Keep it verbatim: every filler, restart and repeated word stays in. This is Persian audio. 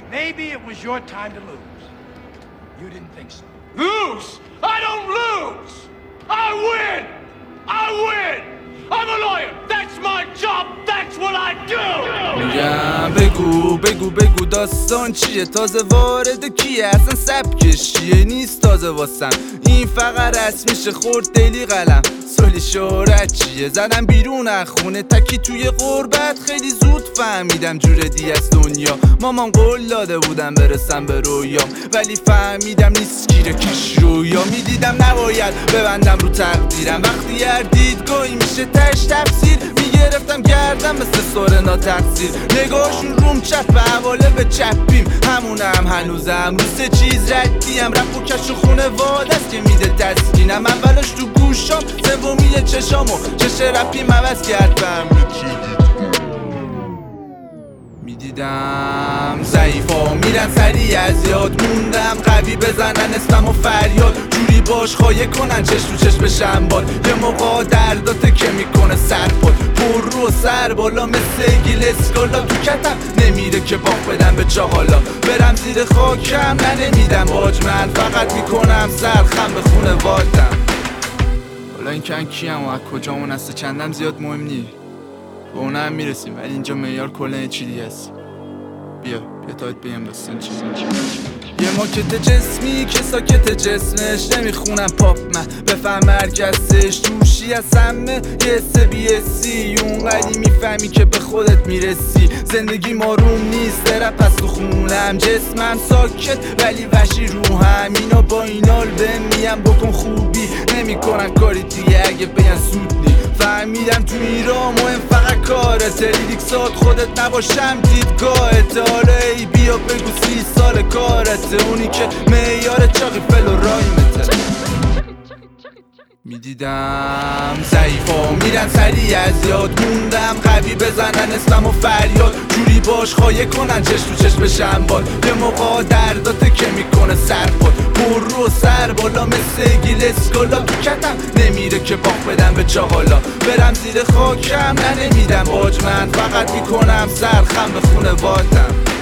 Maybe it was your time to lose. You didn't think so. Lose? I don't lose! I win! I win! I'm a lawyer! That's my job! That's what I do! میگم بگو بگو بگو داستان چیه، تازه وارد کیه، اصلا سبکش چیه، نیست تازه واسم این فقط رسمیشه، خورد دلی قلم سالی شهرت چیه، زدم بیرون از خونه تکی توی غربت، خیلی زود فهمیدم جور دی از دنیا، مامان قول داده بودم برسم به رویام، ولی فهمیدم نیست گیره کش رویا، میدیدم نباید ببندم رو تقدیرم، وقتی هر دیدگاهی میشه تش تفسیر، میگرفتم گردم مثل سورنا تقصیر، نگاهشون روم چپ به حواله به چپیم، همونم هنوزم رو سه چیز ردیم، رپ و کش و خونه وادست که میده تسکینم، اولش تو گوشام سومیه چشامو چش رپیم عوض کرد فهم میدیدم ضعیفا میرن سریع از یاد، موندم قوی بزنن اسمم و فریاد، جوری باش خواهی کنن چش تو چش بشن باد، یه موقع درداته که میکنه سرپاد، پر رو سر بالا مثل گیل اسکالا، تو کتم نمیره که باق بدم به چاقالا، برم زیر خاکم نه نمیدم باج، من فقط میکنم سرخم به خونه وادم. حالا این کن کیم و از کجامون هسته چندم زیاد مهم نی، به اونه هم میرسیم، ولی اینجا معیار کلن چی دیگه هست. بیا بیا تایت بگم داستان چی یه ماکت جسمی که ساکت جسمش، نمیخونم پاپ من بفهم مرکزش، توشی از همه یه سه بی اسی، اونقدی میفهمی که به خودت میرسی، زندگی ماروم نیست رپ پس تو خونم، جسمم ساکت ولی وحشی روحم، اینا با اینال به میم بکن خوبی، نمیکنن کاری دیگه اگه بگن سود نی، فهمیدم تو ایران مهم فقط کارته، لیریکسات خودت نباشم دیدگاهته، حالا ای بیا بگو سی سال کارته، اونی که معیار چاقی فل و رایمته. میدیدم ضعیفا میرن سریع از یاد، موندم قوی بزنن اسمم و فریاد، جوری باش خواهی کنن چش تو چش بشن باد، یه موقع درداته که میکنه سرپاد، پر رو سر بالا مثل گیل اسکالا، تو کتم نمیره که باق بدم به چاقالا، برم زیر خاکم نه نمیدم باج، من فقط میکنم سرخم به خونه وادم.